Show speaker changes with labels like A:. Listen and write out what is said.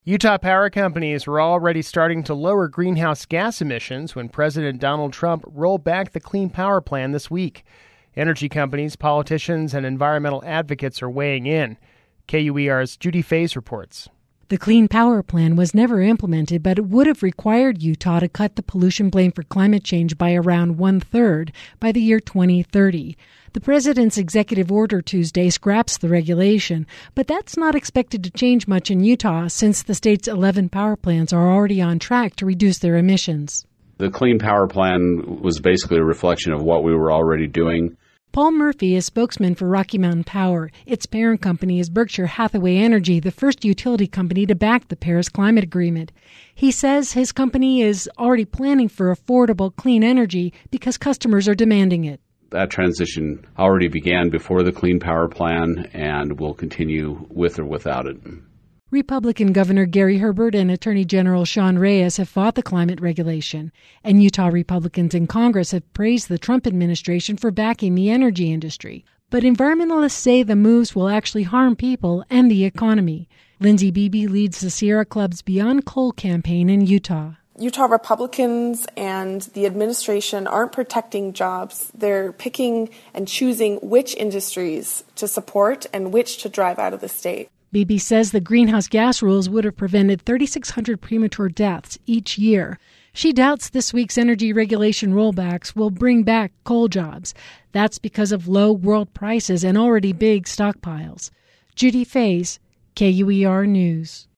A: Utah power companies were already starting to lower greenhouse gas emissions when President Donald Trump rolled back the Clean Power Plan this week. Energy companies, politicians, and environmental advocates are weighing in. KUER's Judy Faze reports.
B: The Clean Power Plan was never implemented, but it would have required Utah to cut the pollution blame for climate change by around one-third by the year 2030. The president's executive order Tuesday scraps the regulation, but that's not expected to change much in Utah since the state's 11 power plants are already on track to reduce their emissions.
C: The Clean Power Plan was basically a reflection of what we were already doing.
B: Paul Murphy is spokesman for Rocky Mountain Power. Its parent company is Berkshire Hathaway Energy, the first utility company to back the Paris Climate Agreement. He says his company is already planning for affordable, clean energy because customers are demanding it.
C: That transition already began before the Clean Power Plan and will continue with or without it.
B: Republican Governor Gary Herbert and Attorney General Sean Reyes have fought the climate regulation, and Utah Republicans in Congress have praised the Trump administration for backing the energy industry. But environmentalists say the moves will actually harm people and the economy. Lindsay Beebe leads the Sierra Club's Beyond Coal campaign in Utah.
D: Utah Republicans and the administration aren't protecting jobs. They're picking and choosing which industries to support and which to drive out of the state.
B: Beebe says the greenhouse gas rules would have prevented 3,600 premature deaths each year. She doubts this week's energy regulation rollbacks will bring back coal jobs. That's because of low world prices and already big stockpiles. Judy Faze, KUER News.